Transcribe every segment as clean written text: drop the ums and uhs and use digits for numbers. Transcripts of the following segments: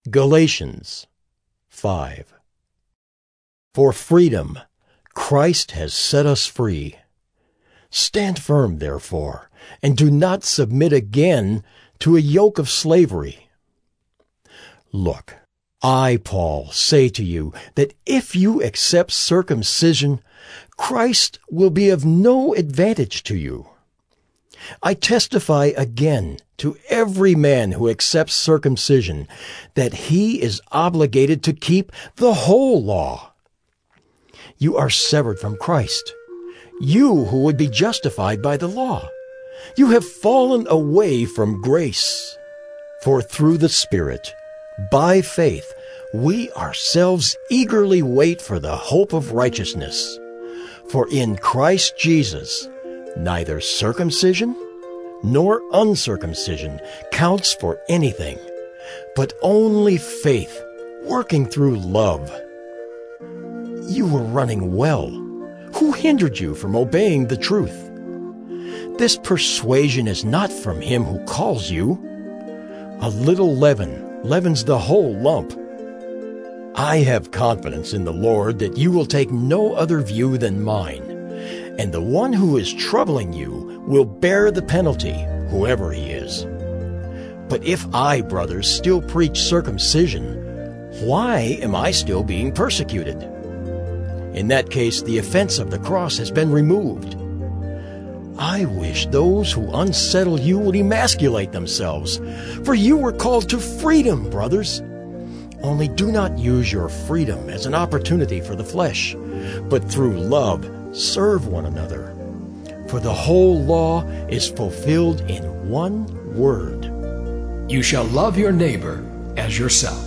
Galatians 5. For freedom, Christ has set us free. Stand firm, therefore, and do not submit again to a yoke of slavery. Look, I, Paul, say to you that if you accept circumcision, Christ will be of no advantage to you. I testify again to every man who accepts circumcision that he is obligated to keep the whole law. You are severed from Christ, you who would be justified by the law. You have fallen away from grace. For through the Spirit, by faith, we ourselves eagerly wait for the hope of righteousness. For in Christ Jesus, neither circumcision nor uncircumcision counts for anything, but only faith working through love. You were running well. Who hindered you from obeying the truth? This persuasion is not from him who calls you. A little leaven leavens the whole lump. I have confidence in the Lord that you will take no other view than mine, and the one who is troubling you will bear the penalty, whoever he is. But if I, brothers, still preach circumcision, why am I still being persecuted? In that case, the offense of the cross has been removed. I wish those who unsettle you would emasculate themselves, for you were called to freedom, brothers. Only do not use your freedom as an opportunity for the flesh, but through love serve one another. For the whole law is fulfilled in one word: You shall love your neighbor as yourself.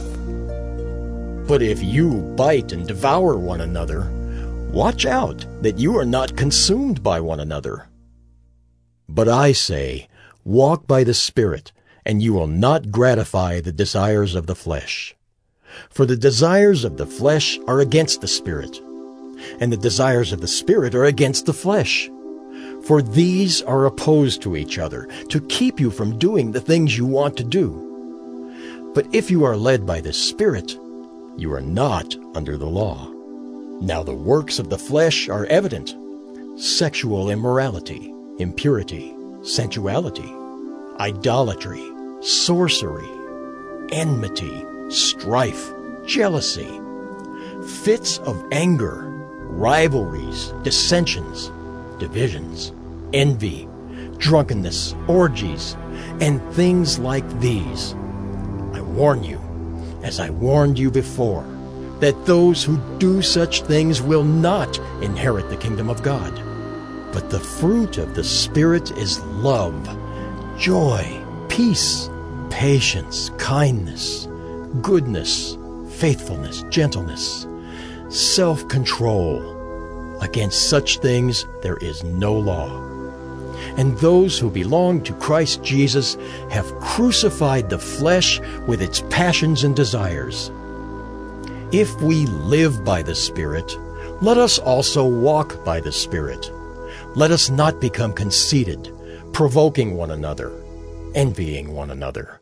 But if you bite and devour one another, watch out that you are not consumed by one another. But I say, walk by the Spirit, and you will not gratify the desires of the flesh. For the desires of the flesh are against the Spirit, and the desires of the Spirit are against the flesh. For these are opposed to each other, to keep you from doing the things you want to do. But if you are led by the Spirit, you are not under the law. Now the works of the flesh are evident: sexual immorality, impurity, sensuality, idolatry, sorcery, enmity, strife, jealousy, fits of anger, rivalries, dissensions, divisions, envy, drunkenness, orgies, and things like these. I warn you, as I warned you before, that those who do such things will not inherit the kingdom of God. But the fruit of the Spirit is love, joy, peace, patience, kindness, goodness, faithfulness, gentleness, self-control. Against such things there is no law. And those who belong to Christ Jesus have crucified the flesh with its passions and desires. If we live by the Spirit, let us also walk by the Spirit. Let us not become conceited, provoking one another, envying one another.